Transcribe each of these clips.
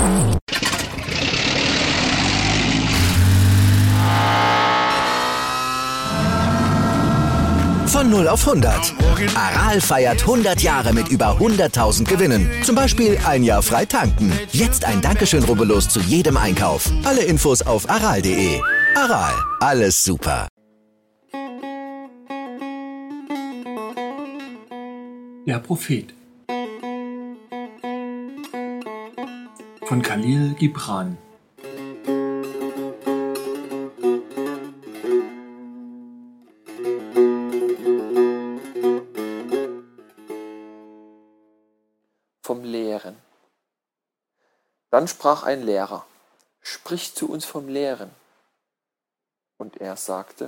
Von 0 auf 100. Aral feiert 100 Jahre mit über 100.000 Gewinnen. Zum Beispiel ein Jahr frei tanken. Jetzt ein Dankeschön, rubbellos zu jedem Einkauf. Alle Infos auf aral.de. Aral, alles super. Der Prophet von Khalil Gibran. Vom Lehren. Dann sprach ein Lehrer: Sprich zu uns vom Lehren. Und er sagte: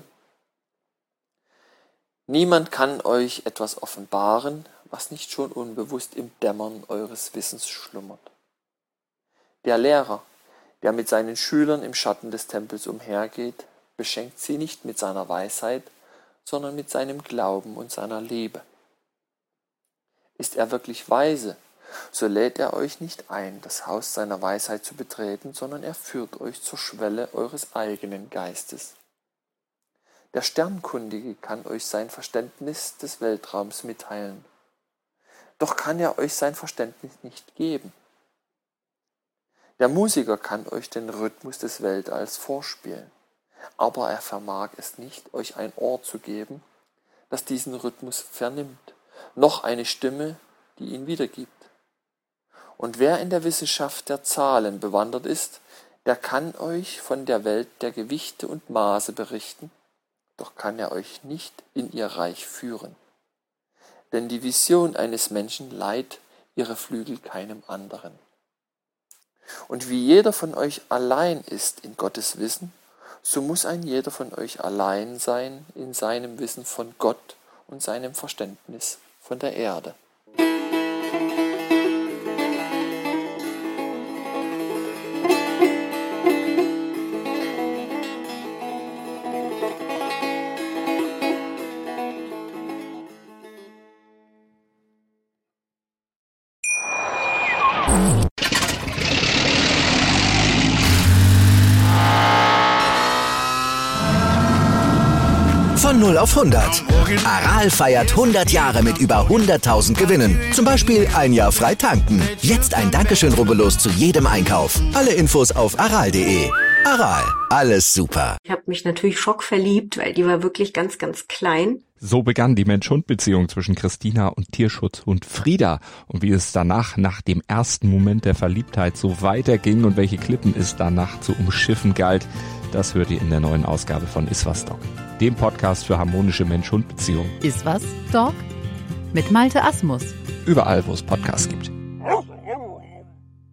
Niemand kann euch etwas offenbaren, was nicht schon unbewusst im Dämmern eures Wissens schlummert. Der Lehrer, der mit seinen Schülern im Schatten des Tempels umhergeht, beschenkt sie nicht mit seiner Weisheit, sondern mit seinem Glauben und seiner Liebe. Ist er wirklich weise, so lädt er euch nicht ein, das Haus seiner Weisheit zu betreten, sondern er führt euch zur Schwelle eures eigenen Geistes. Der Sternkundige kann euch sein Verständnis des Weltraums mitteilen. Doch kann er euch sein Verständnis nicht geben. Der Musiker kann euch den Rhythmus des Weltalls vorspielen, aber er vermag es nicht, euch ein Ohr zu geben, das diesen Rhythmus vernimmt, noch eine Stimme, die ihn wiedergibt. Und wer in der Wissenschaft der Zahlen bewandert ist, der kann euch von der Welt der Gewichte und Maße berichten, doch kann er euch nicht in ihr Reich führen. Denn die Vision eines Menschen leiht ihre Flügel keinem anderen. Und wie jeder von euch allein ist in Gottes Wissen, so muss ein jeder von euch allein sein in seinem Wissen von Gott und seinem Verständnis von der Erde. Von 0 auf 100. Aral feiert 100 Jahre mit über 100.000 Gewinnen. Zum Beispiel ein Jahr frei tanken. Jetzt ein Dankeschön, rubbellos zu jedem Einkauf. Alle Infos auf aral.de. Aral, alles super. Ich habe mich natürlich schockverliebt, weil die war wirklich ganz, ganz klein. So begann die Mensch-Hund-Beziehung zwischen Christina und Tierschutzhund Frieda. Und wie es danach, nach dem ersten Moment der Verliebtheit, so weiterging und welche Klippen es danach zu umschiffen galt, das hört ihr in der neuen Ausgabe von Iswas Dog, dem Podcast für harmonische Mensch-Hund-Beziehungen. Iswas Dog? Mit Malte Asmus. Überall, wo es Podcasts gibt.